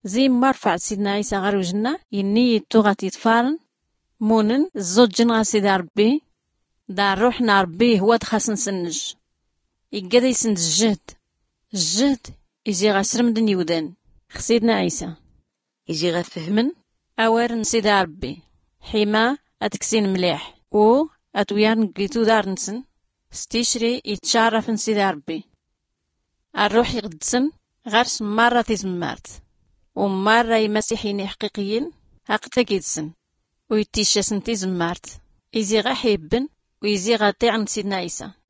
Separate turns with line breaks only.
زي ما رفع سيدنا عيسى غير وجنا يني يتوغات يتفارن مونن الزوجين غا سيدي ربي دا روحنا ربي هو دخاس نسنج يقدا يسند الجهد يجي غا سرمدن يودان سيدنا عيسى
يجي غا فهمن
اوار سيدي ربي حما اتكسين مليح و اتويان قيتو دار نسن ستيشري يتشارف سيدي ربي الروح يقدسن غرس مرة تزمارت ومرة يمسيحيني حقيقيين هاقتا كيدسن ويتيشاسن تزمارت يزي غا حيبن ويزي غا طيعن سيدنا عيسى